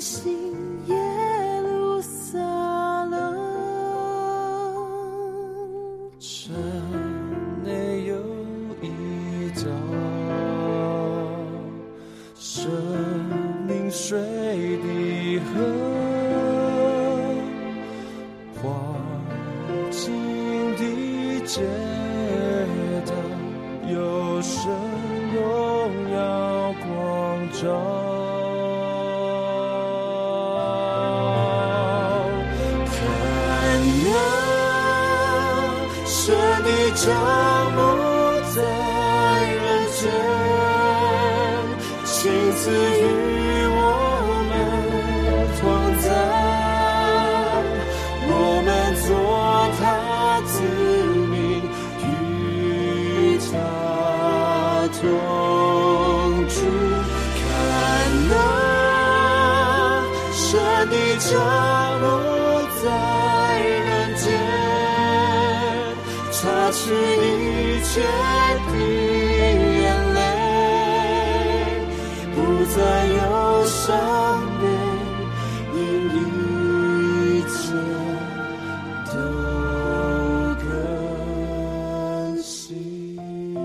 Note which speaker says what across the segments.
Speaker 1: 新耶路撒冷。
Speaker 2: 城内有一道生命水的河，环境的街道，有神荣耀光照。神的帐幕在人间，亲自与我们同在，我们做他子民，与他同住。看哪，神的帐幕在人间，擦去一切的眼泪，不再有伤悲，因一切都更新。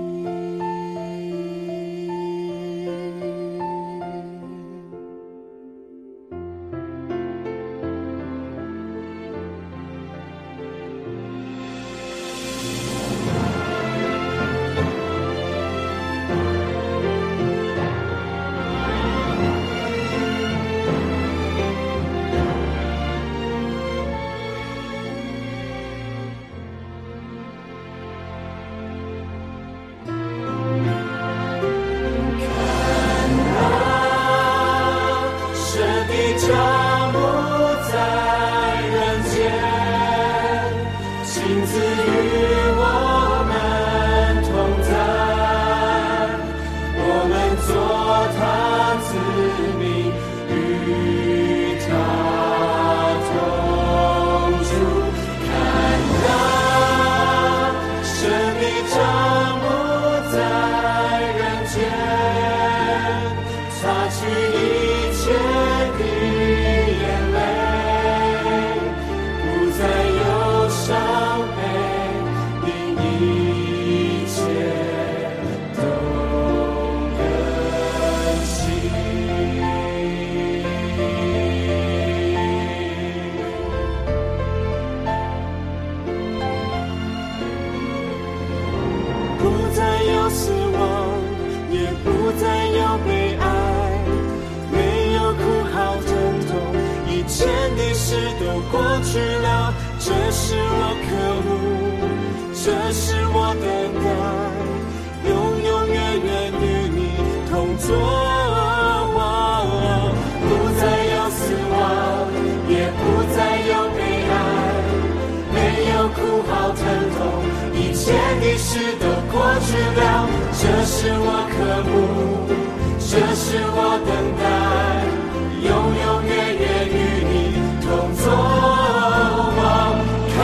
Speaker 2: 过去了，这是我渴慕，这是我等待，永永远远与你同坐。不再有死亡，也不再有悲哀，没有哭嚎疼痛，一切的事都过去了。这是我渴慕，这是我等待，永永远远与你同坐。看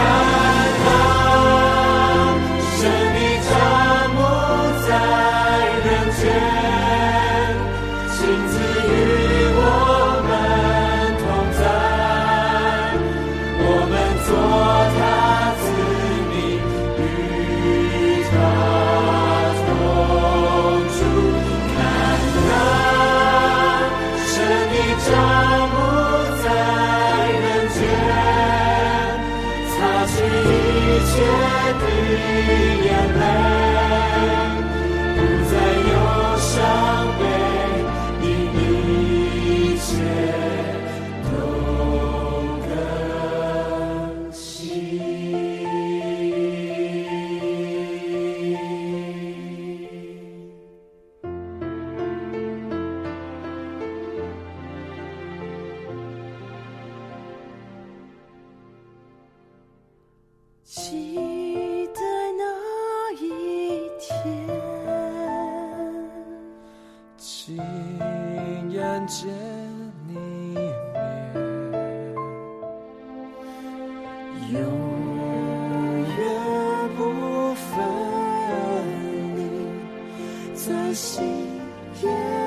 Speaker 2: 啊，神的帐幕在人间，亲自与我们同在，我们做他子民，与他同住。看啊，神的帐幕在人间，擦去一切的眼泪，不再有伤悲，因一切都更新。
Speaker 1: 期待那一天，
Speaker 2: 亲眼见你面，永远不分离，在新耶